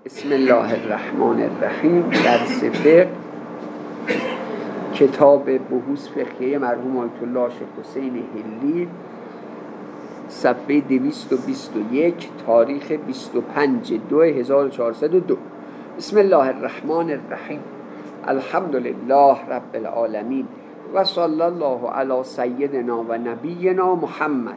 بسم الله الرحمن الرحیم. درس فقه، کتاب بحوث فقهیه مرحوم آیت الله شیخ حسین حلی، صفحه 221، تاریخ 25/2/1402. بسم الله الرحمن الرحیم. الحمد لله رب العالمین و صلی الله علی سیدنا و نبینا محمد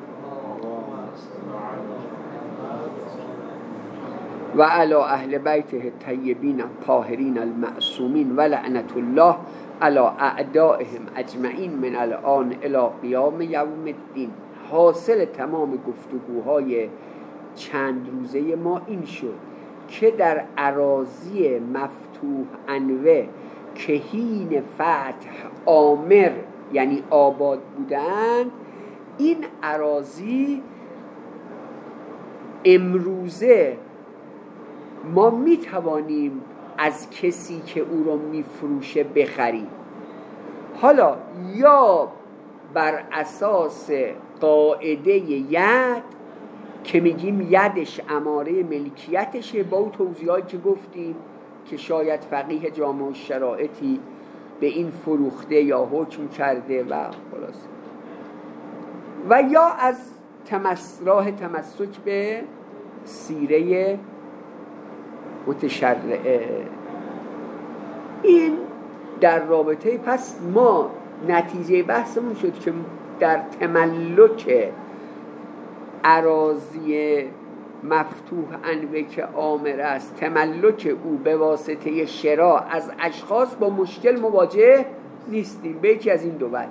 و علی اهل بیته الطیبین الطاهرین المعصومین و لعنت الله علی اعدائهم اجمعین من الان الی قیام یوم الدین. حاصل تمام گفتگوهای چند روزه ما این شد که در اراضی مفتوح انوه که حین فتح آمر یعنی آباد بودند، این اراضی امروزه ما می توانیم از کسی که او رو می فروشه بخریم. حالا یا بر اساس قاعده ید که میگیم یدش اماره ملکیتشه، با اون توضیحاتی که گفتیم که شاید فقیه جامع الشرائطی به این فروخته یا حکم کرده و خلاص، و یا از راه تمسک به سیره متشرعه. این در رابطه، پس ما نتیجه بحثمون شد که در تملک اراضی مفتوح انوه که آمر است، تملک او به واسطه شراء از اشخاص با مشکل مواجه نیستیم به یکی از این دو وجه.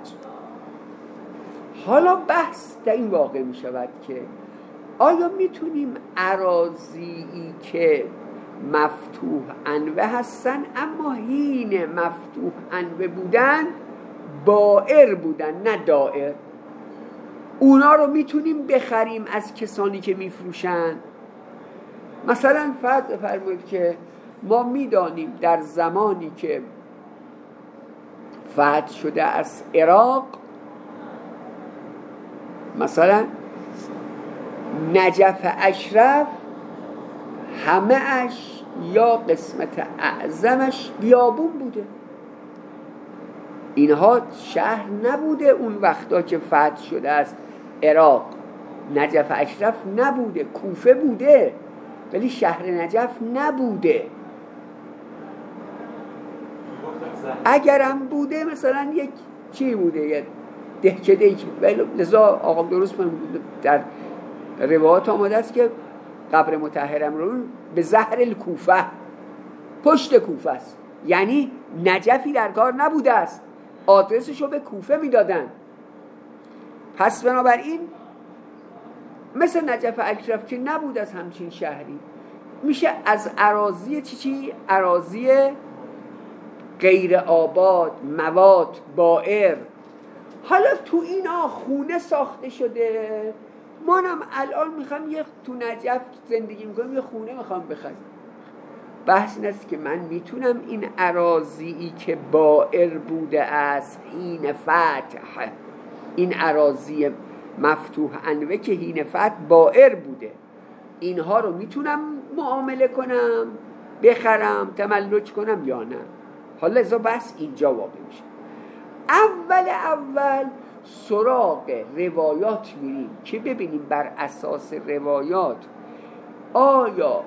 حالا بحث در این واقع می شود که آیا میتونیم اراضی که مفتوح انوه هستن اما حین مفتوح انوه بودن بائر بودن نه دائر، اونا رو میتونیم بخریم از کسانی که میفروشن؟ مثلا فرض فرمایید که ما میدانیم در زمانی که فتح شده از عراق، مثلا نجف اشرف همه اش یا قسمت اعظمش بیابون بوده، اینها شهر نبوده. اون وقتا که فتح شده از عراق نجف اشرف نبوده، کوفه بوده ولی شهر نجف نبوده. اگرم بوده مثلا یک چی بوده، یک دهکده، ولی لذا آقا درست فهمید در روایات آمده است که قبر مطهرم رو به زهر الکوفه، پشت کوفه است، یعنی نجفی در کار نبوده است، آدرسشو به کوفه میدادن. پس بنابراین مثل نجف اشرف که نبود از همچین شهری، میشه از اراضی اراضی غیر آباد، مواد، بائر. حالا تو اینا خونه ساخته شده، منم الان میخوام تو نجف زندگی میکنم، یه خونه میخوام بخرم. بحث این است که من میتونم این اراضی که بائر بوده است حین فتح، این اراضی مفتوح انوه که حین فتح بائر بوده، اینها رو میتونم معامله کنم، بخرم، تملک کنم یا نه؟ حالا ازا بحث اینجا واقع میشه. اول سراغ روایات میریم که ببینیم بر اساس روایات آیا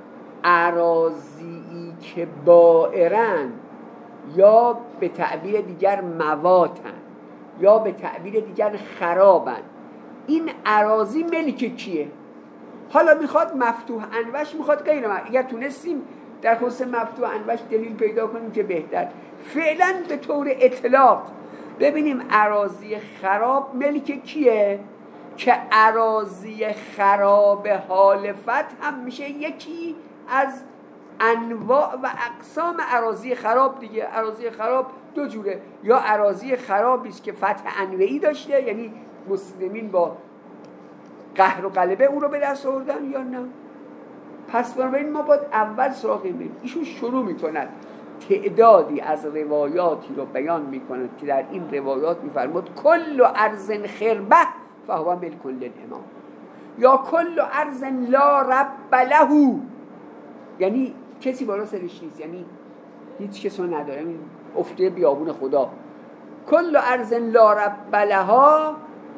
اراضی که بائرن یا به تعبیر دیگر مواتن یا به تعبیر دیگر خرابن، این اراضی ملک کیه؟ حالا میخواد مفتوح انوش، میخواد غیر اگر تونستیم در خصوص مفتوح انوش دلیل پیدا کنیم که بهتر. فعلا به طور اطلاق ببینیم اراضی خراب ملک کیه، که اراضی خراب حال فتح هم میشه یکی از انواع و اقسام اراضی خراب دیگه. اراضی خراب دو جوره، یا اراضی خرابی است که فتح انوعی داشته، یعنی مسلمین با قهر و غلبه او رو به دست آوردن، یا نه. پس بنابراین ما باید اول سراغ این ایشون شروع میکنن تعدادی از روایاتی رو بیان میکنند که در این روایات میفرماد کل ارض خربه فهو ملک للامام، یا کل ارض لا رب له، یعنی کسی بالا سرش نیست، یعنی هیچ کس رو نداره، این افته بیابون خدا. کل ارض لا رب لها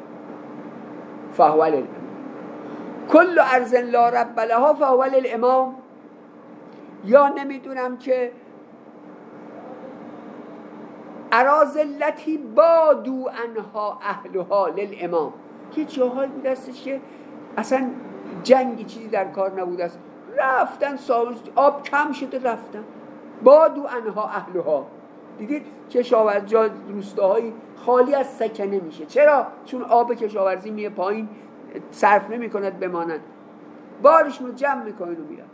فهو الامام، کل ارض لا رب لها فهو الامام. یا نمیدونم که اراضی التي بادوا عنها اهلها للامام، یه جاهایی بود هستش که اصلا جنگی چیزی در کار نبود است، رفتن سال آب کم شده رفتن، بادوا عنها اهلها. دیدید کشاورزی روستاهایی خالی از سکنه میشه. چرا؟ چون آب کشاورزی میه پایین، صرف نمی کند بمانند، بارشون رو جمع میکنن و میرن،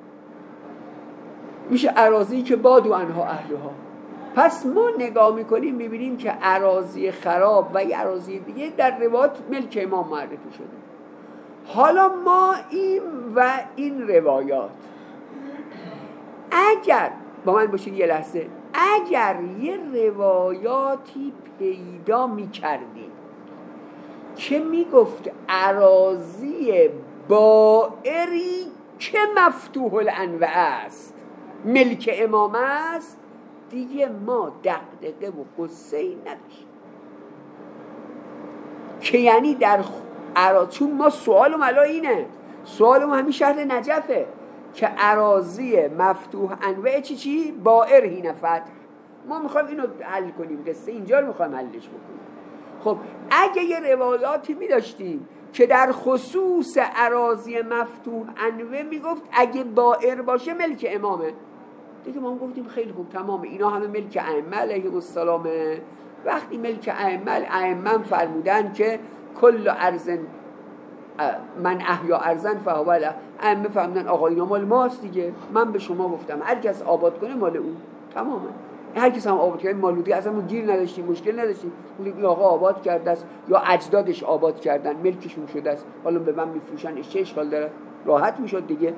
میشه اراضی که بادوا عنها اهلها. پس ما نگاه میکنیم میبینیم که اراضی خراب و یه اراضی دیگه در روایات ملک امام معرفی شده. حالا ما این روایات اگر با من باشید یه لحظه، اگر یه روایاتی پیدا میکردیم که میگفت اراضی بائری که مفتوح الانواع است ملک امام است، دیگه ما دغدغه و قصه‌ای نداشت که یعنی در چون ما سوالم الان اینه، سوالم همین شهر نجفه که اراضی مفتوح انواع چی بائر هی فتح. ما میخوایم اینو حل کنیم، قصه اینجا رو میخوایم حلش بکنیم. خب اگه یه روایاتی میداشتیم که در خصوص اراضی مفتوح انواع میگفت اگه بائر باشه ملک امامه، دیگه ما گفتیم خیلی خوب تمامه، اینا همه ملک ائمه علیهم السلام. وقتی ملک ائمه فرمودن که کل ارض من احیا ارضن فهو له، ائمه فرمودن آقا اینا مال ماست دیگه، من به شما گفتم هر کس آباد کنه مال اون، تمامه. هر کس هم آباد کنه مال اون دیگه، اصلا ما گیر نداشتیم، مشکل نداشتیم. این آقا آباد کرده است یا اجدادش آباد کردن، ملکشون شده است، حالا به من میفروشن، چه اشکال داره؟ راحت میشد دیگه.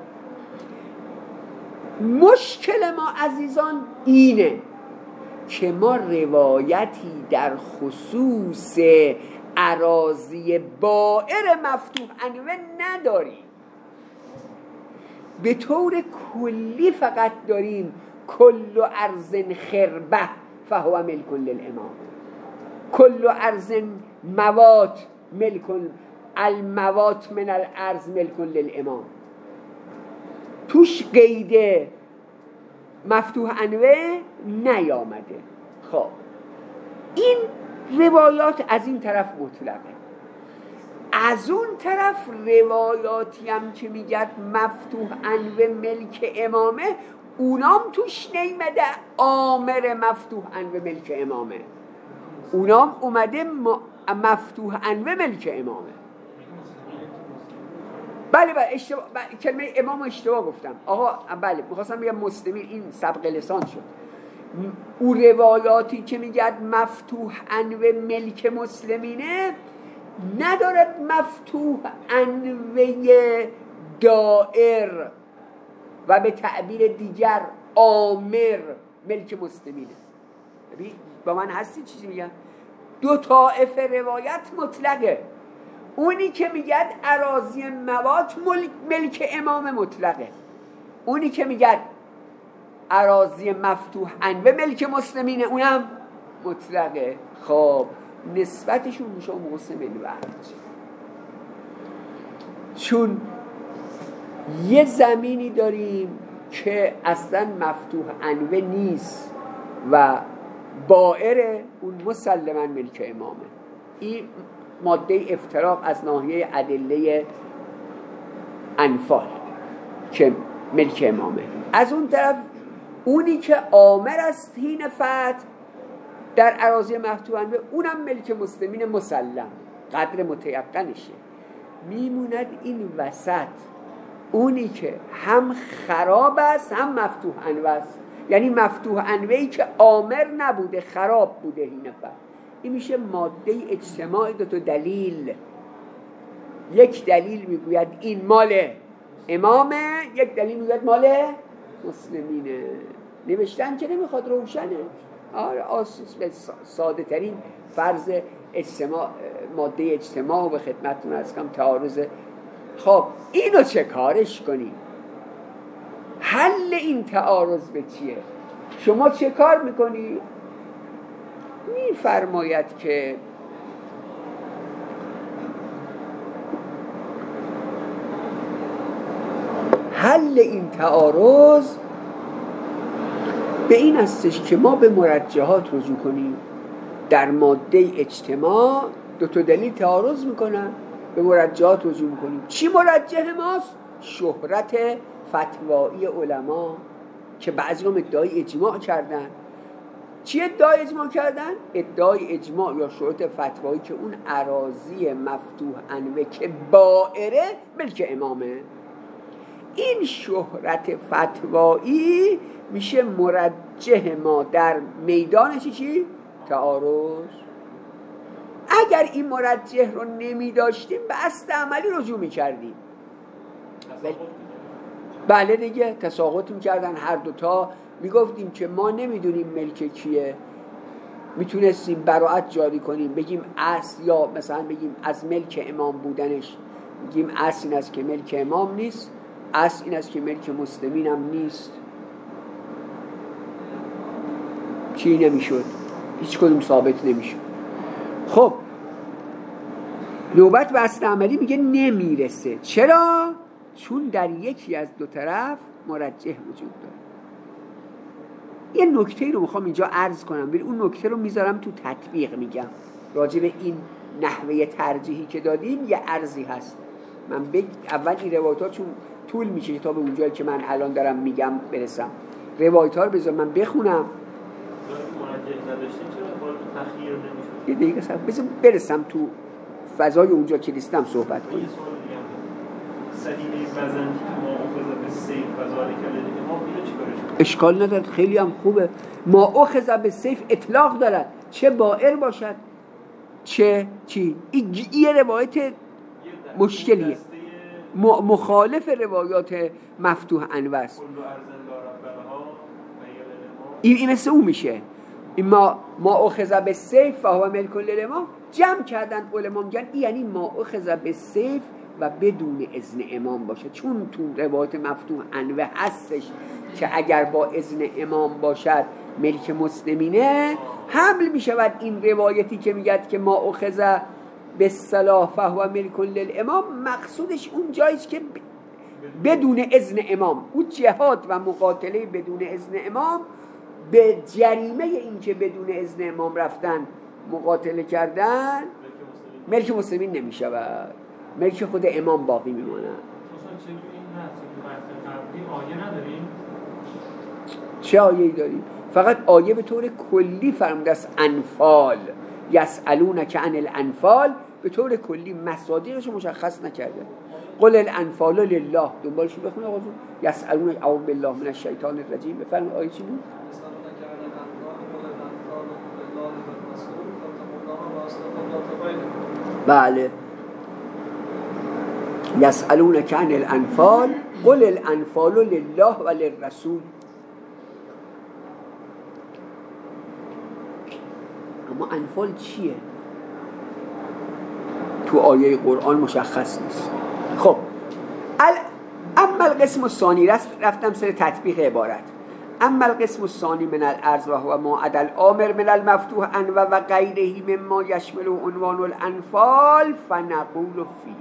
مشکل ما عزیزان اینه که ما روایتی در خصوص اراضی بائر مفتوح انواع نداریم، به طور کلی فقط داریم کل ارض خربه فهو ملک للامام، کل ارض موات ملک، الموات من الارض ملک للامام، توش قید مفتوح انواع نیامده. خب این روایات از این طرف مطلقه، از اون طرف روایاتی هم که میگد مفتوح انواع ملک امامه، اونام توش نیمده آمر مفتوح انواع ملک امامه، اونام اومده مفتوح انواع ملک امامه. بله کلمه امام اشتباه گفتم آقا، بله میخواستم بگم مسلمین، این سبق لسان شد. او روایاتی که میگد مفتوح انواع ملک مسلمینه ندارد مفتوح انواع دائر و به تعبیر دیگر آمر ملک مسلمینه. ببین با من هستی چیزی میگم؟ دو طائفه روایت مطلقه، اونی که میگد اراضی موات ملک امام مطلقه، اونی که میگد اراضی مفتوح انواع ملک مسلمینه اونم مطلقه. خب نسبتشون میشه مقسم الوقت، چون یه زمینی داریم که اصلا مفتوح انواع نیست و بائره، اون مسلما ملک امامه. این ماده افتراق از ناحیه ادله انفال که ملک امامه. از اون طرف اونی که آمر است هین فتح در اراضی مفتوح انواع اونم ملک مسلمین مسلم، قدر متیقنشه. میموند این وسط اونی که هم خراب است هم مفتوح انواع است، یعنی مفتوح انواعی که آمر نبوده خراب بوده هین فتح. این میشه ماده اجتماع دو تا دلیل، یک دلیل میگوید این مال امامه، یک دلیل میگوید مال مسلمینه. نوشتن که نمیخواد روشنه، به ساده ترین فرض اجتماع، ماده اجتماع به خدمتتون از کم تعارض. خب اینو چه کارش کنیم؟ حل این تعارض به چیه؟ شما چه کار میکنی؟ میفرماید که حل این تعارض به این هستش که ما به مرجحات رجوع کنیم. در ماده اجتماع دو تا دلیل تعارض میکنن، به مرجحات رجوع میکنیم. چی مرجح ماست؟ شهرت فتوایی علما که بعضی هم ادعای اجماع کردن. چی ادعای اجماع کردن؟ ادعای اجماع یا شهرت فتوایی که اون اراضی مفتوح انوه که بائره ملک امامه. این شهرت فتوایی میشه مرجح ما در میدانش چی؟ تعارض. اگر این مرجح رو نمی داشتیم به اصل عملی رجوع می کردیم. بله دیگه، تساقط می کردن هر دوتا. می گفتیم که ما نمیدونیم ملک کیه، میتونستیم براءت جاری کنیم، بگیم اصل، یا مثلا بگیم از ملک امام بودنش بگیم اصل این است که ملک امام نیست، اصل این است که ملک مسلمین هم نیست. چی نمیشد؟ هیچ کدوم ثابت نمیشد. خب نوبت به اصل عملی میگه نمیرسه. چرا؟ چون در یکی از دو طرف مرجح وجود داره. یه نکته رو میخوام اینجا عرض کنم، ولی اون نکته رو میذارم تو تطبیق میگم. راجع به این نحوه ترجیحی که دادیم یه عرضی هست. من اول این روایت‌ها چون طول میشه تا به اونجایی که من الان دارم میگم برسم. روایت‌ها رو بذار من بخونم. یه دقیقه صبر بذار برسم تو فضای اونجا که نیستم صحبت کنیم. اشکال ندارد، خیلی هم خوبه. ما اخذ بالسیف اطلاق دارد، چه بائر باشد چه چی. این روایت مشکلیه، مخالف روایات مفتوح انوه است. این مثل اون میشه. ما اخذ بالسیف فهو ملک للامام. جمع کردن علما میگن یعنی ما اخذ بالسیف و بدون اذن امام باشه، چون تو روایت مفتوح انوه هستش که اگر با اذن امام باشد ملک مسلمینه، حمل میشود این روایتی که میگد که ما اخذ بالصلاح فهو ملک للامام. مقصودش اون جاییست که بدون اذن امام، اون جهاد و مقاتله بدون اذن امام به جریمه این که بدون اذن امام رفتن مقاتله کردن ملک مسلمین نمیشود، ملک خود امام باقی میمونه. آیه نداریم؟ چه آیه‌ای داریم؟ فقط آیه به طور کلی فرموده است انفال، یسألونک عن الانفال، به طور کلی مصادیقش مشخص نکرده. قل الانفال لله، دنبالش بخونه آقا جون. یسألونک اعوذ بالله من الشیطان الرجیم. بفرمایید آیه چی بود؟ بله. یسألونک عن الانفال قل الانفال لله و للرسول. اما انفال چیه؟ تو آیه قرآن مشخص نیست. خب اما القسم الثانی، رفتم سر تطبیق عبارت. اما القسم الثانی من الارض و هو ما عدا الامر من المفتوح انوه و غیره مما یشمل عنوان الانفال فنقول فی.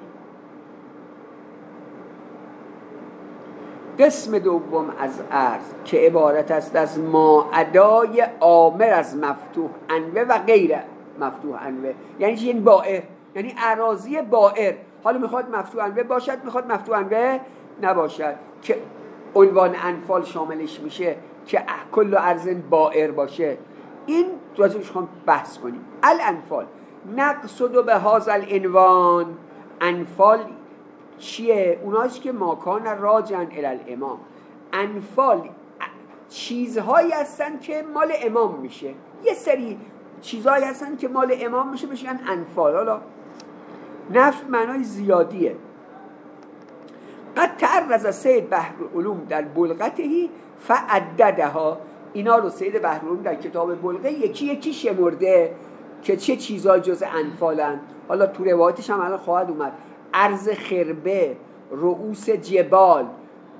قسم دوم از ارض که عبارت است از ما عدای آمر از مفتوح انوه و غیر مفتوح انوه. یعنی چی؟ یعنی بائر، یعنی اراضی بائر. حالا میخواد مفتوح انوه باشد، میخواد مفتوح انوه نباشد، که عنوان انفال شاملش میشه که کل ارض بائر باشه. این راجعش خواهم بحث کنیم. الانفال نقصد به هذا العنوان. انفال چیه؟ اوناست که ماکان راجعن الی الامام. انفال چیزهایی هستن که مال امام میشه. یه سری چیزهایی هستن که مال امام میشه بشن انفال. حالا نفع معنای زیادیه. قد تعرض سید بحرالعلوم در بلغتهی فعددها. اینا رو سید بحرالعلوم در کتاب بلغه یکی یکی شمرده که چه چیزهای جز انفالن. حالا تو روایتش هم الان خواهد اومد. ارض خربه، رؤوس جبال،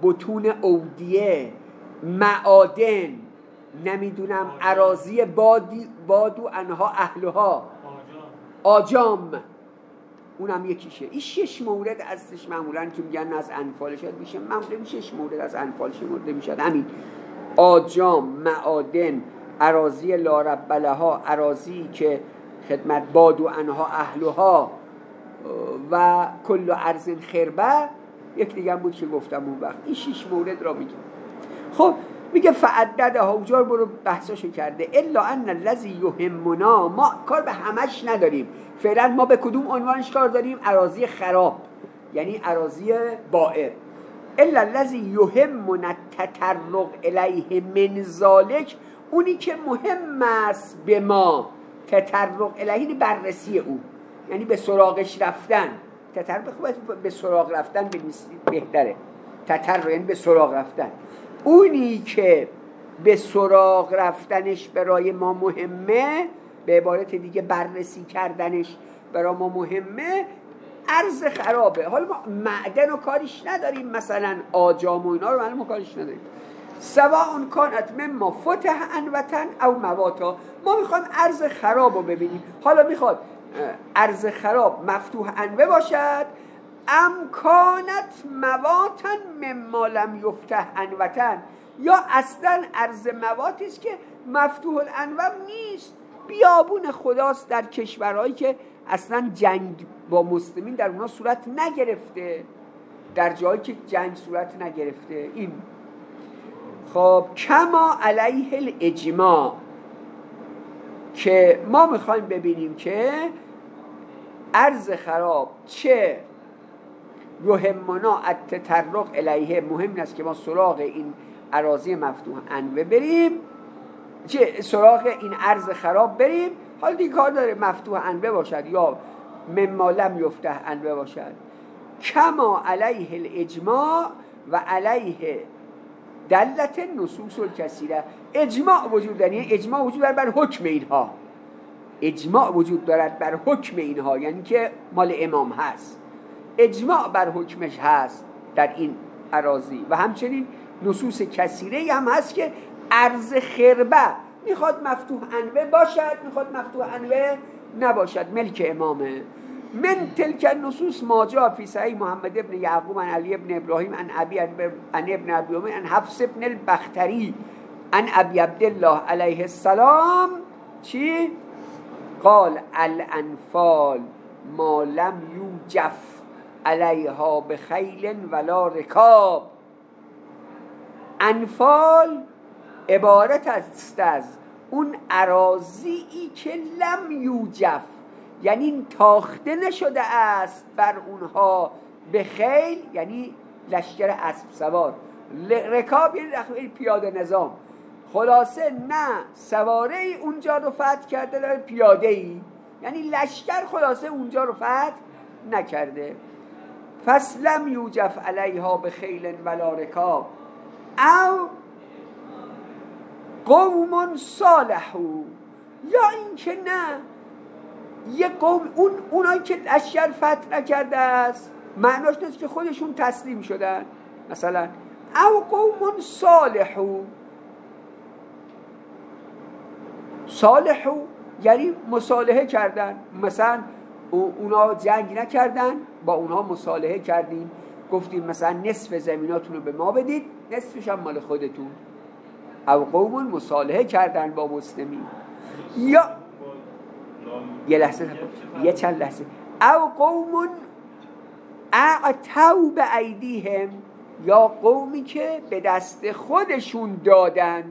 بطون اودیه، معادن، نمیدونم اراضی بادو انها اهلها، آجام، اونم یکیشه. این 6 مورد هستش معمولا که میگن از انفال شد میشه، معمولا 6 مورد از انفال شمرده میشد. همین آجام، معادن، اراضی لا رب لها، اراضی که خدمت بادو انها اهلها و کل ارض خربه. یک دیگه هم بود که گفتم اون وقت. این 6 مورد را میگه. خب میگه فعددها، اونجا برو بحثاشو کرده. الا ان الذی یهمنا، ما کار به همش نداریم فعلا. ما به کدوم عنوانش کار داریم؟ اراضی خراب، یعنی اراضی بائر. الا الذی یهمنا التطرق الیه من ذلک، اونی که مهم است به ما تطرق الیه، بررسی اون، یعنی به سراغش رفتن. تطرق به سراغ رفتن بهتره. تطرق یعنی به سراغ رفتن. اونی که به سراغ رفتنش برای ما مهمه، به عبارت دیگه بررسی کردنش برای ما مهمه، ارز خرابه. حالا ما معدن رو کاریش نداریم، مثلا آجام و اینا رو ما کاریش نداریم. سواء کانت مما فتح انوتن او مواتا، ما میخوایم ارز خراب رو ببینیم. حالا میخواد ارز خراب مفتوح انوه باشد، امکانت مواتن مما لم یفتح انوتن، یا اصلا ارز مواتی است که مفتوح الانوه نیست، بیابون خداست در کشورهایی که اصلا جنگ با مسلمین در اونها صورت نگرفته، در جایی که جنگ صورت نگرفته. این خب کما علیه الاجماع، که ما میخوایم ببینیم که ارز خراب چه یهمنا التطرق الیه، مهم است که ما سراغ این اراضی مفتوح انوه بریم، چه سراغ این ارز خراب بریم. حالا دیگه کار داره مفتوح انوه باشد یا مما لم یفتح انوه باشد. کما علیه الاجماع و علیه دلت نصوص الکثیره. اجماع وجود داره، یعنی اجماع وجود داره بر حکم اینها، اجماع وجود دارد بر حکم اینها، یعنی که مال امام هست، اجماع بر حکمش هست در این اراضی. و همچنین نصوص کثیره هم هست که ارز خربه میخواد مفتوح انوه باشد، میخواد مفتوح انوه نباشد، ملک امامه. من تلک النصوص ما جاء فی صحیح محمد ابن یعقوب عن علی ابن ابراهیم عن ابی عن ابن ابی امین عن حفص ابن البختری عن ابی عبدالله علیه السلام. چی؟ قال الانفال ما لم یوجف علیها بخیل ولا رکاب. انفال عبارت است از اون اراضی که لم یوجف، یعنی تاخته نشده است بر اونها، به خیل یعنی لشکر اسب سوار، رکاب یعنی پیاده نظام. خلاصه نه سواره ای اونجا رو فتح کرده نه پیاده ای، یعنی لشکر خلاصه اونجا رو فتح نکرده. پس لم یوجف علیها به خیل ولا رکاب او قوم صالحو، یا این که نه یه قوم، اونایی که لشکر فتح نکرده است معناش نیست که خودشون تسلیم شدن، مثلا او قوم صالحو، صالحو یعنی مصالحه کردن، مثلا اونا جنگ نکردن، با اونها مصالحه کردیم، گفتیم مثلا نصف زمیناتون رو به ما بدید، نصفش هم مال خودتون. او قوم مصالحه کردن با مسلمین، یا یه لحظه یه چند لحظه، او قوم اعتوا به ایدیهم، یا قومی که به دست خودشون دادن.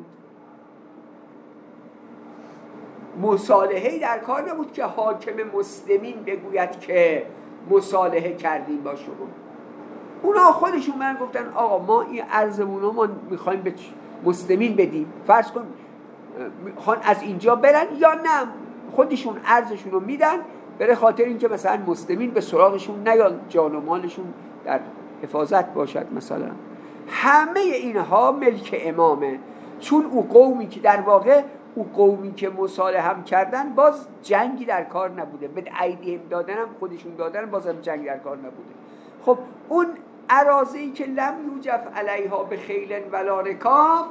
مصالحه در کار نبود که حاکم مسلمین بگوید که مصالحه کردیم با شما، اونا خودشون من گفتن آقا ما این ارزمون رو ما میخوایم به مسلمین بدیم، فرض کن میخوان از اینجا برن، یا نه خودشون ارزشون رو میدن برای خاطر اینکه مثلا مسلمین به سراغشون نیان، جان و مالشون در حفاظت باشد مثلا. همه اینها ملک امامه، چون او قومی که در واقع او قومی که مصالحه هم کردن باز جنگی در کار نبوده، به ایدیهم دادن هم خودشون دادن بازم جنگی در کار نبوده. خب اون اراضی که لم یوجف علیها به خیل ولا رکاب،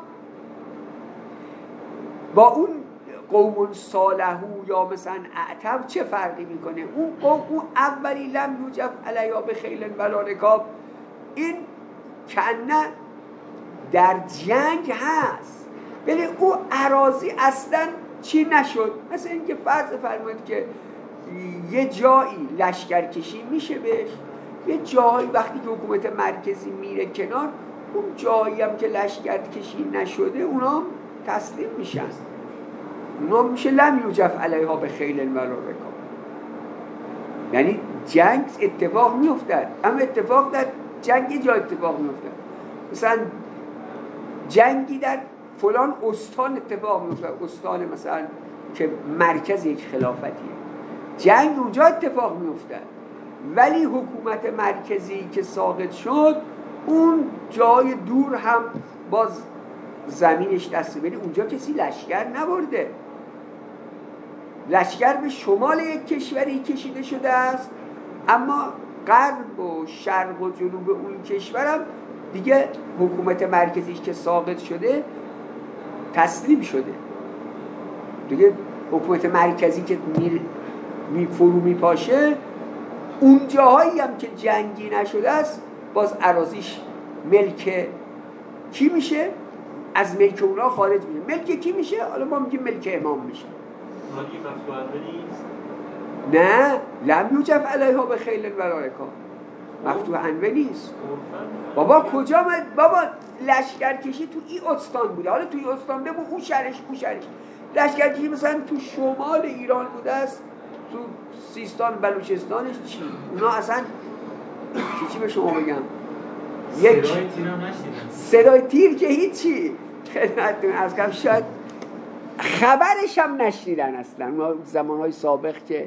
با اون قوم صالحو یا مثلا اعتب چه فرقی میکنه؟ اون قوم اون اولی لم یوجف علیها به خیل ولا رکاب، این کنه در جنگ هست ولی او اراضی اصلا چی نشد. مثل اینکه فرض فرمایید که یه جایی لشکرکشی میشه بهش، یه جایی وقتی که حکومت مرکزی میره کنار، اون جایی هم که لشکرکشی نشده اونا تسلیم میشن، اونا میشه لم یوجف علیها به خیل ولا رکاب. یعنی جنگ اتفاق میافتد، اما اتفاق در جنگ یه جا اتفاق میافتد. مثلا جنگی در فلان استان اتفاق میافتد، استان مثلا که مرکز یک خلافتیه، جنگ اونجا اتفاق میافتد، ولی حکومت مرکزی که ساقط شد اون جای دور هم باز زمینش دسته، ولی اونجا کسی لشکر نبرده، لشکر به شمال یک کشوری کشیده شده است، اما غرب و شرق و جنوب اون کشورم دیگه حکومت مرکزیش که ساقط شده تسلیم شده دیگه. حکومت مرکزی که فرو میپاشه، اون جاهایی هم که جنگی نشده است باز اراضیش ملک کی میشه؟ از ملک اونا خارج میشه. ملک کی میشه؟ حالا ما میگیم ملک امام میشه. نه، لم یوجف علیها به خیل ولا رکاب، مفتوح انوه نیست. بابا کجا بابا لشکرکشی تو این استان بوده، حالا تو این استان ببین اون شهرش لشکرکشی مثلا تو شمال ایران بوده است، تو سیستان بلوچستانش چی؟ اونا اصلا چی به شما بگم، یک صدای تیر که هیچی خدمتتون عرض کنم، شاید خبرش هم نشنیدن اصلا. اونا زمانهای سابق که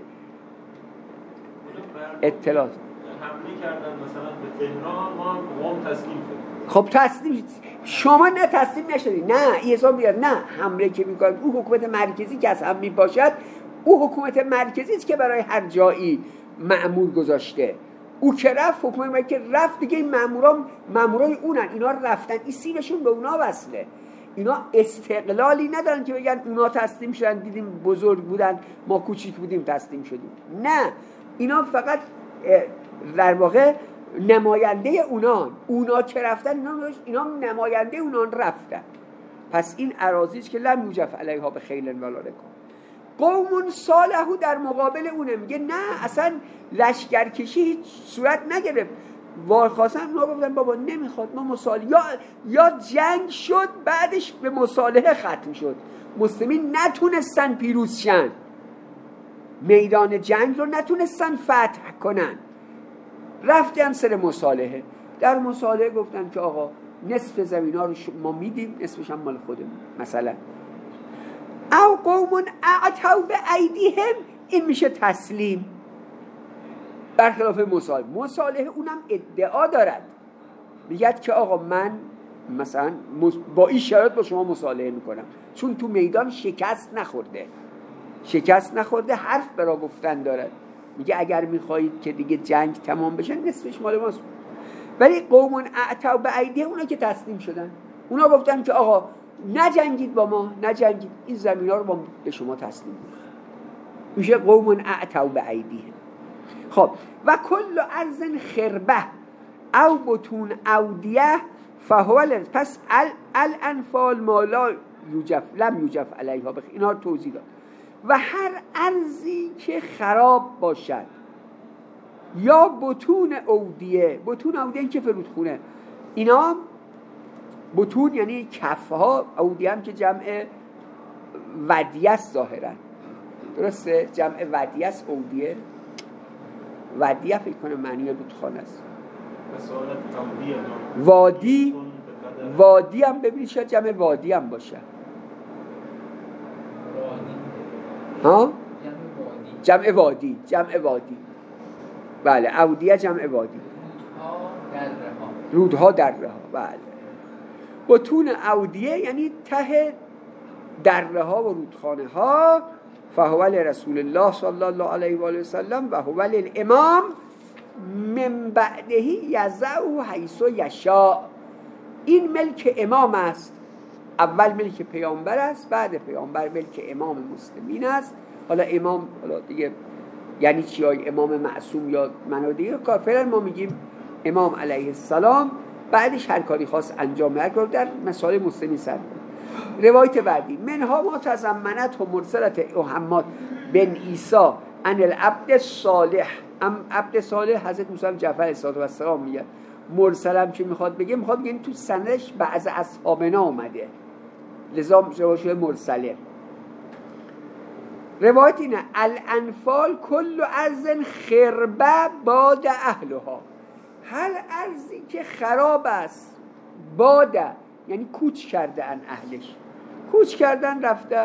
اطلاعات حمله کردن مثلا به تهران، ما قوم تسلیم شد. خب تسلیم شما نه تسلیم نشدید، نه ایزان بیاد، نه حمله که میکنید او حکومت مرکزی که از هم میپاشد، او حکومت مرکزی است که برای هر جایی مأمور گذاشته. او که رفت، حکومت مرکزی رفت دیگه، این مأمورای اونن، اینا رفتن، این سیبشون به اونا وصله. اینا استقلالی ندارن که بگن اونا تسلیم شدن، دیدیم بزرگ بودن ما کوچیک بودیم تسلیم شدیم. نه، اینا فقط در واقع نماینده اونا که رفتن، اینا نماینده اونا رفتن. پس این اراضیش که لم یوجف علیها به خیل ولا رکاب. قوم صالحو در مقابل اونه میگه نه اصلا لشکرکشی هیچ صورت نگرفت، وارخواستن اونا گفتن بابا نمیخواد ما مصالحه، یا جنگ شد بعدش به مصالحه ختم شد، مسلمین نتونستن پیروز شن، میدان جنگ رو نتونستن فتح کنن، رفتن سر مصالحه. در مصالحه گفتن که آقا نصف زمین ها رو ما میدیم، نصفش هم مال خودمون مثلا. او قوم اعتوا به ایدیهم، این میشه تسلیم، برخلاف مصالحه اونم ادعا دارد، میگد که آقا من مثلا با این شرایط با شما مصالحه میکنم، چون تو میدان شکست نخورده، حرف برا گفتن دارد، میگه اگر میخواهید که دیگه جنگ تمام بشه نصفش مال ماست. ولی قوم اعتوا به ایدیهم، اونا که تسلیم شدن، اونا گفتن که آقا نجنگید با ما، نجنگید، این زمین ها رو به شما تسلیم میشه قوم اعتوا به ایدیهم. خب و کل ارض خربه او بطون اودیه فهو، پس الانفال ما لا یوجف لم یوجف علیها بخیر، اینا رو توضیح داد. و هر ارضی که خراب باشد یا بطون اودیه این که فرودخونه، اینا بطون یعنی کفها، اودیه هم که جمع ودیه است ظاهرا، درسته؟ جمع ودیه است اودیه، ودیه فکر کنم معنی رودخانه است. وادی هم ببینید شاید جمع وادی هم باشه. ها؟ جمع وادی بله، اودیه جمع وادی، رودها دره ها، بله. بطون اودیه یعنی ته دره ها و رودخانه ها. فهو لرسول الله صلی الله علیه و آله و سلم و هو للامام من بعدهی یزعو حیث یشاء. این ملک امام است. اول ملک پیامبر است، بعد پیامبر ملک امام مسلمین است. حالا امام، حالا دیگه یعنی چی؟ امام معصوم یا منادیه کافرن، ما میگیم امام علیه السلام، بعدش هر کاری خواست انجام میده در مسائل مسلمین سر. روایت بعدی: منها ما تضمنت و مرسلت محمد بن عیسی عن العبد صالح. عبد صالح حضرت موسی جعفر علیه السلام میگه. مرسلم که میخواد بگه یعنی تو سندش بعض اصحابنا اومده، لذا روایت مرسله. روایت اینه: الانفال کل ارض خربه باد اهلها. هر ارضی که خراب است، باده یعنی کوچ کردن، اهلش کوچ کردن،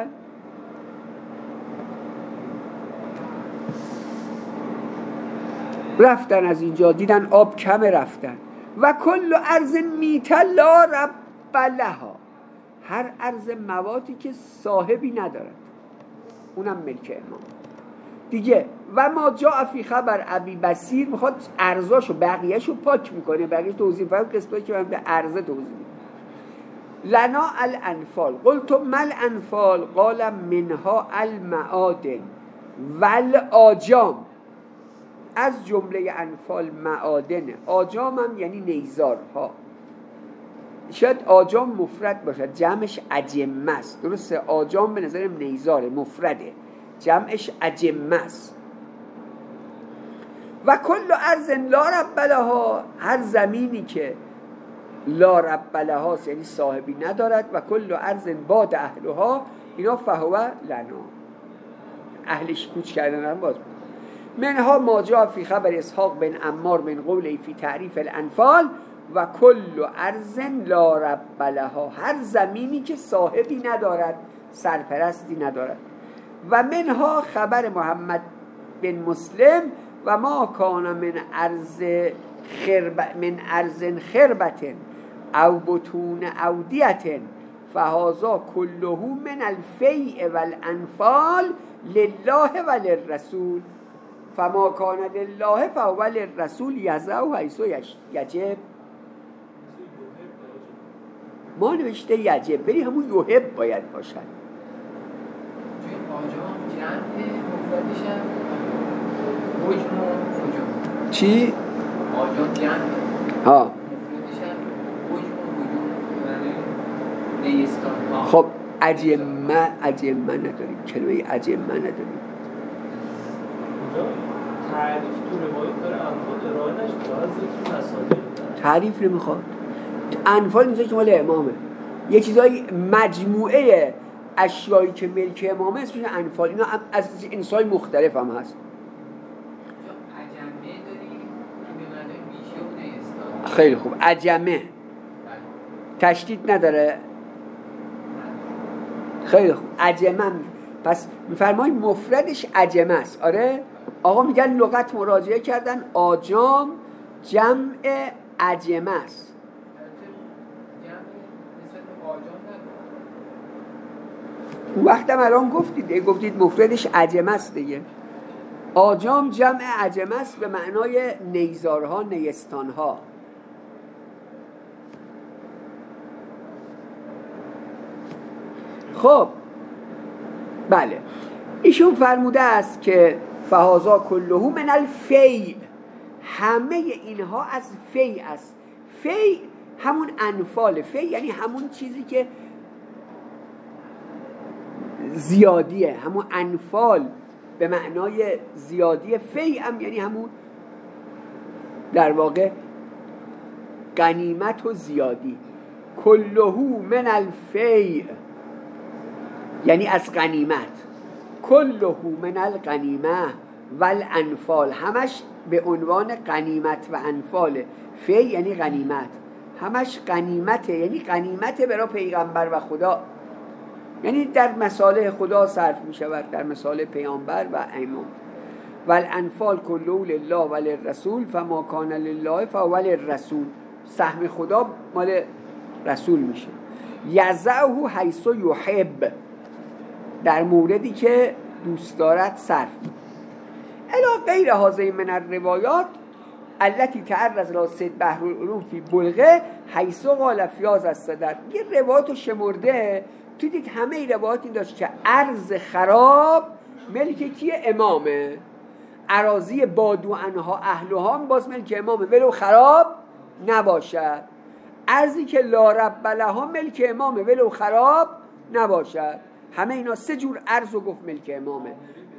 رفتن از اینجا، دیدن آب کمه رفتن. و کل ارض میت لا رب لها. هر ارض مواتی که صاحبی ندارد، اونم ملک امام دیگه. و ما جاء فی خبر ابی بصیر، میخواد ارزاشو بقیهشو پاک میکنه، بقیهش توضیح فرق قسمتی که من به ارزه توضیح میدم. لنا الانفال قلت مل انفال قال منها المعادن والآجام. از جمله انفال معادنه، آجام هم یعنی نیزارها. شاید آجام مفرد باشد، جمعش اجمه است. درسته؟ آجام به نظرم نیزاره، مفرده، جمعش اجمه است. و کل ارض لا رب لها. هر زمینی که لا رب لها یعنی صاحبی ندارد. و کل ارض باد اهلها، اینا فهو لنا، اهلش کوچ کردن هم باز. منها ما جاء فی خبر اسحاق بن عمار من قوله فی تعریف الانفال و کل ارض لا رب لها. هر زمینی که صاحبی ندارد، سرپرستی ندارد. و منها خبر محمد بن مسلم و ما کان من ارض خربت او بطون اودیت فهذا کله من الفیء والانفال لله و للرسول فما کان لله فهو للرسول یزعو حیث یجب. ما نوشته یجب، بری همون یحب باید باشد. چی؟ آجام جمع ها. خب اجمه نداریم، کلمه اجمه نداریم. تعریف تو روایت داره، انفال ارائه نشده، از ذکر مسائل تعریف نمیخواد. انفال میشه که مال امامه. یه چیزای مجموعه اشیایی که ملک امامه اسمش انفال. اینا از انسای مختلف هم هست. خیلی خوب. اجمه تشدید نداره. خیلی خوب. اجمه پس میفرمایید مفردش اجمه است. آره آقا میگن لغت مراجعه کردن، آجام جمع اجمه است. اون وقتم الان گفتید مفردش اجمه است دیگه. آجام جمع اجمه است به معنای نیزارها، نیستانها. خب بله، ایشون فرموده است که فهذا کله من الفیء. همه اینها از فیء است. فیء همون انفال. فیء یعنی همون چیزی که زیادیه، همون انفال به معنای زیادیه. فیء هم یعنی همون در واقع غنیمت و زیادی. کله من الفیء یعنی از غنیمت. کله من الغنیمه والانفال، همش به عنوان غنیمت و انفال. فی یعنی غنیمت، همش غنیمته، یعنی غنیمت برای پیغمبر و خدا، یعنی در مصالح خدا صرف می شود، در مصالح پیامبر و امام. والانفال کله لله و للرسول فما کان لله فهو للرسول. سهم خدا مال رسول میشه. یزعه حیث یحب، در موردی که دوست دارد صرف. الی غیر هذه من الروایات، التي تعرض لا سید بحر العلوم فی بلغه حیث قال فیاض الصدر. یه روایت شمرده تو دید همه این روایت این داشت که ارض خراب ملک کیه؟ امامه. اراضی بادوانها اهلها باز ملک امامه ولو خراب نباشد. ارضی که لا رب لها ملک امامه ولو خراب نباشد. همه اینا 3 جور ارض رو گفت ملک امامه.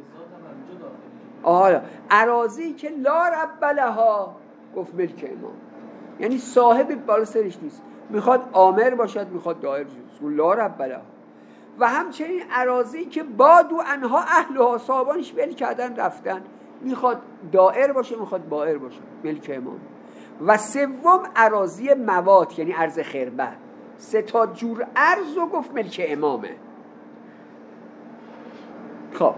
حالا اراضی که لا رب لها گفت ملک امام، یعنی صاحب بالا سرش نیست، میخواد آمر باشد میخواد دایر باشد، لا رب لها. و همچنین اراضی که بادو انها اهلها صاحبانش ول کردن رفتن، میخواد دائر باشه میخواد بائر باشه، ملک امام. و سوم اراضی موات یعنی ارض خربه. 3 جور ارز رو گفت ملک امامه. خب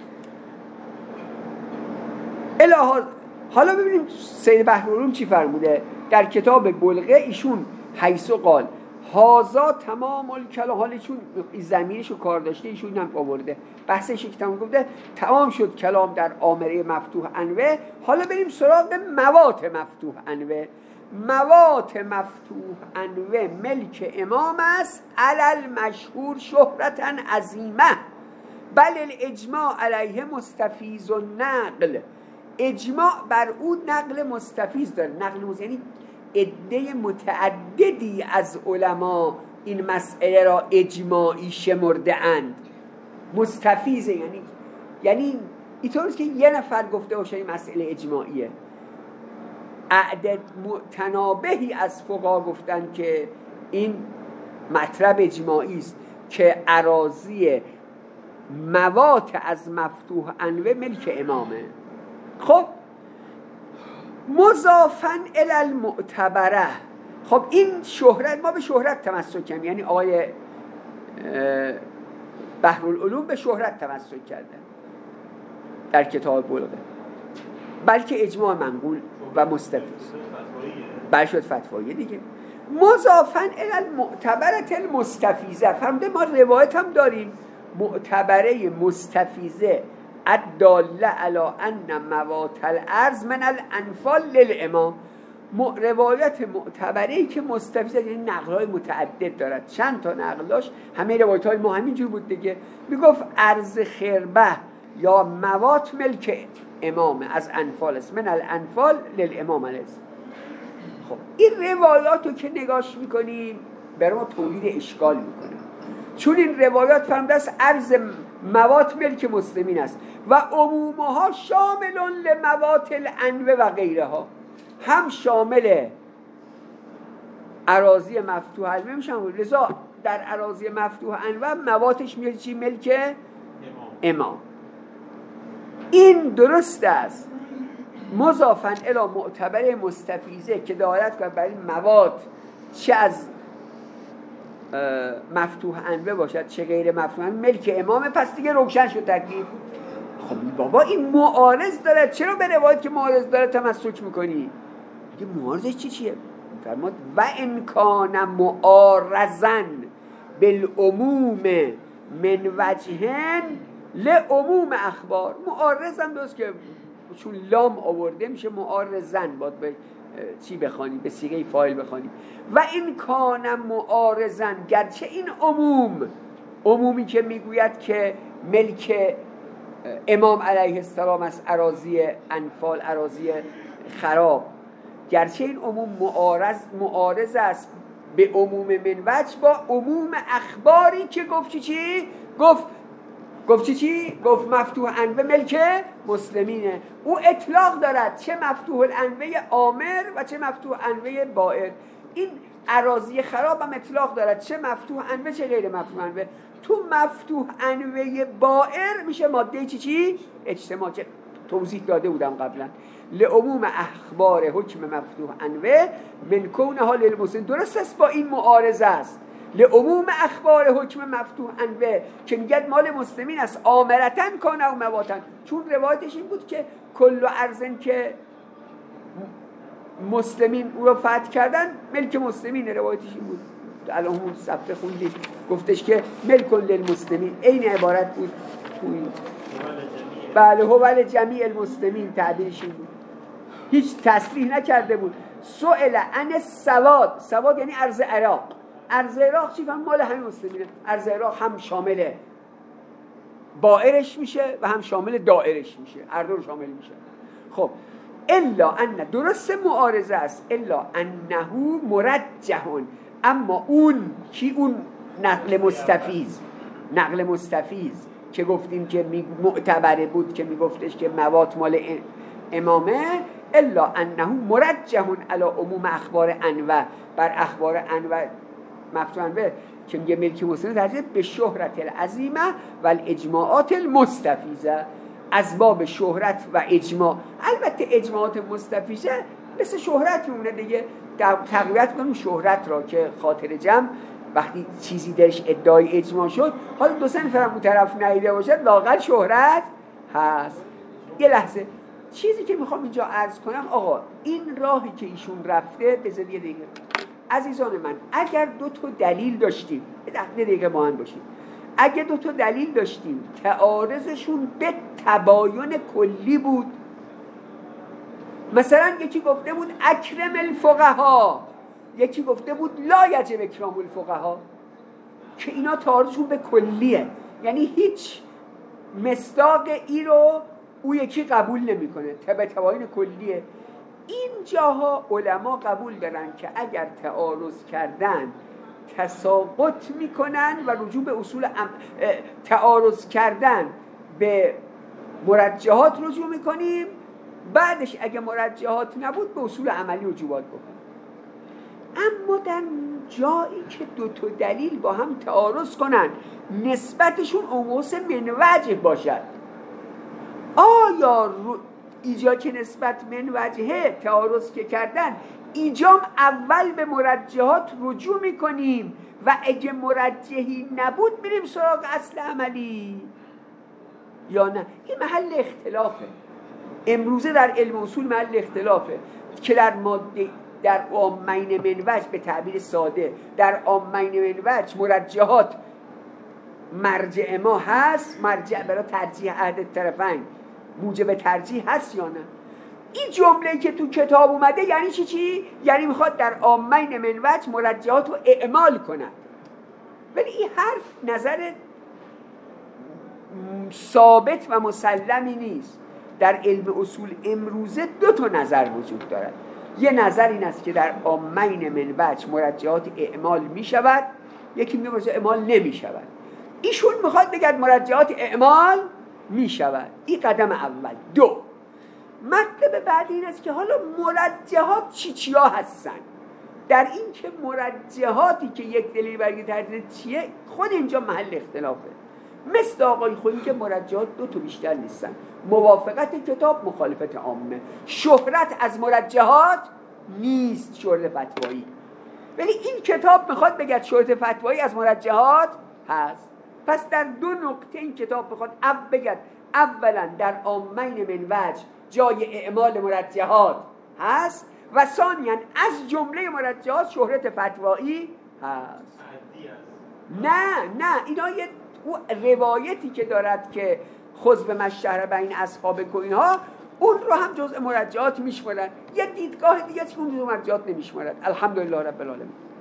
حالا ببینیم سید بحرالعلوم چی فرموده در کتاب بلغه. ایشون حیث قال هازا تمام الکلام، حالا چون زمینش رو کار داشته ایشون هم آورده بحثش که تمام گفته تمام شد کلام در آمره مفتوح انوه. حالا بریم سراغ موات مفتوح انوه. موات مفتوح انوه ملک امام است علل مشهور شهرتا عظیمه، بل الاجماع علیه مستفیض و نقل. اجماع بر او نقل مستفیض داره. نقل مستفیض یعنی عده متعددی از علما این مسئله را اجماعی شمرده اند. مستفیض یعنی اینطوریست که یه نفر گفته باشه این مسئله اجماعیه. اعداد متنابهی از فقها گفتن که این مطلب اجماعی است که اراضی موات از مفتوح انوه ملک امامه. خب مضافن الی المعتبره. خب این شهرت، ما به شهرت تمسک کردیم، یعنی آقای بحرالعلوم به شهرت تمسک کردن در کتاب بلغه، بلکه اجماع منقول و مستفیض بل شد فتوایی دیگه. مضافن الی المعتبره المستفیضه. فرموده ما روایت هم داریم معتبره مستفیضه الداله علی ان موات الارض من الانفال للامام. روایت معتبره‌ای که مستفیضه یعنی نقل‌های متعدد دارد، چند تا نقل داشت، همه روایت‌های ما همینجور بود دیگه. میگفت ارض خربه یا موات ملک امامه از انفال است، من الانفال للامام است. خب این روایاتو که نگاش میکنیم برای ما تولید اشکال میکنه، چون این روایات فرموده است ارض موات ملک مسلمین است و عمومها شامل لموات الانوه و غیرها، هم شامل اراضی مفتوح انوه میشن. لذا در اراضی مفتوح انوه مواتش میاد چی؟ ملک امام. این درست است. مضافن الی معتبره مستفیضه که دارد که برای موات چه از مفتوح انوه باشد چه غیر مفتوح انوه ملک امامه. پس دیگه روشن شد تکلیف. خب بابا این معارض داره، چرا به روایت که معارض داره تمسک میکنی؟ دیگه معارضش چیه؟ فرمود و امکان معارضن بالعموم من وجهن لعموم اخبار. معارضن دوست که چون لام آورده میشه معارضن، باید به چی بخوانی؟ به صیغه فاعل بخوانی. و این کان معارضن، گرچه این عمومی که میگوید که ملک امام علیه السلام است اراضی انفال اراضی خراب، گرچه این عموم معارض است به عموم من وجه با عموم اخباری که گفت چی؟ گفت مفتوح انوه ملک مسلمینه. او اطلاق دارد چه مفتوح الانوه آمر و چه مفتوح انوه بائر. این اراضی خراب هم اطلاق دارد چه مفتوح انوه چه غیر مفتوح انوه. تو مفتوح انوه بائر میشه ماده چی؟ اجتماع، که توضیح داده بودم قبلا. لعموم اخبار حکم مفتوح انوه من کونها للمسلمین. درست است با این معارضه است. لعموم اخبار حکم مفتوح انوه که میگد مال مسلمین است آمرتن کانه و مواتن، چون روایتش این بود که کل ارزن که مسلمین او رو فتح کردن ملک مسلمین. روایتش این بود. الان اون صفحه خوندید گفتش که ملک للمسلمین، این عبارت بود توی بله هو جمیع المسلمین، تعبیرش این بود. هیچ تصریح نکرده بود. سئل عن سواد یعنی ارض عراق. ارض عراق چی؟ مال همین مسلمینه. ارض عراق هم شامل بائرش میشه و هم شامل دائرش میشه، هر دو رو شامل میشه. خب الا ان درست معارضه است، الا انه مرجحون، اما اون کی؟ اون نقل مستفیض که گفتیم که معتبره بود، که میگفتش که مواد مال امامه، الا انه مرجحون علی عموم اخبار انواع، بر اخبار انواع مفتوحاً به که میگه ملک مسلم ترجیح به شهرت العظیمه و الاجماعات المستفیضه، از باب شهرت و اجماع. البته اجماعات مستفیضه مثل شهرت میمونه دیگه، تقویت کنیم شهرت را که خاطر جمع وقتی چیزی درش ادعای اجماع شد، حالا دو سه نفر اون طرف ندیده باشد لااقل شهرت هست. یه لحظه چیزی که میخوام اینجا عرض کنم، آقا این راهی که ایشون رفته، بذار یه دقیقه عزیزان من، اگر دو تا دلیل داشتیم، یه دقیقه با هم باشیم، اگه دو تا دلیل داشتیم تعارضشون به تباین کلی بود، مثلا یکی گفته بود اکرم الفقها، یکی گفته بود لا یجب اکرام الفقها، که اینا تعارضشون به کلیه، یعنی هیچ مصداق ای رو او یکی قبول نمیکنه، به تباین کلیه. این جاها علما قبول دارن که اگر تعارض کردن تساقط میکنن و رجوع به اصول تعارض کردن به مرجحات رجوع میکنیم، بعدش اگه مرجحات نبود به اصول عملی رجوعات بکنیم. اما در جایی که دو تا دلیل با هم تعارض کنن، نسبتشون اوموس من وجه باشد، آیا ایجا که نسبت من وجهه تعارض که کردن، ایجام اول به مرجحات رجوع میکنیم و اگه مرجحی نبود میریم سراغ اصل عملی یا نه؟ این محل اختلافه امروزه در علم اصول، محل اختلافه که در ماده در عامین من وجه، به تعبیر ساده در عامین من وجه مرجحات مرجع ما هست، مرجع برای ترجیح احد طرفین موجب ترجیح هست یا نه؟ این جمله‌ای که تو کتاب اومده یعنی چی؟ یعنی میخواد در عامین من وجه مرجحات رو اعمال کنه، ولی این حرف نظر ثابت و مسلمی نیست. در علم اصول امروزه دو تا نظر وجود دارد. یه نظر این است که در عامین من وجه مرجحات اعمال میشود، یکی میگه مرجحات اعمال نمیشود. ایشون میخواد بگه مرجحات اعمال میشود. این قدم اول. دو، مطلب بعد این است که حالا مرجحات چیا هستن؟ در این که مرجحاتی که یک دلیل برای ترجیح چیه، خود اینجا محل اختلافه. مثل آقای خودی که مرجحات دو تا بیشتر نیستن، موافقت کتاب، مخالفت عامه. شهرت از مرجحات نیست، شهرت فتوایی، ولی این کتاب میخواد بگه شهرت فتوایی از مرجحات هست. پس در دو نقطه این کتاب میخواد بگه اولا در عامین من وجه جای اعمال مرجحات هست و ثانیاً از جمله مرجحات شهرت فتوایی هست. نه اینا یه روایتی که دارد که خذ به مشهر بین اصحاب که اینها، اون رو هم جزء مرجحات میشمارن. یه دیدگاه دیگه که اون جزء مرجحات نمیشمارن. الحمدلله رب العالمین.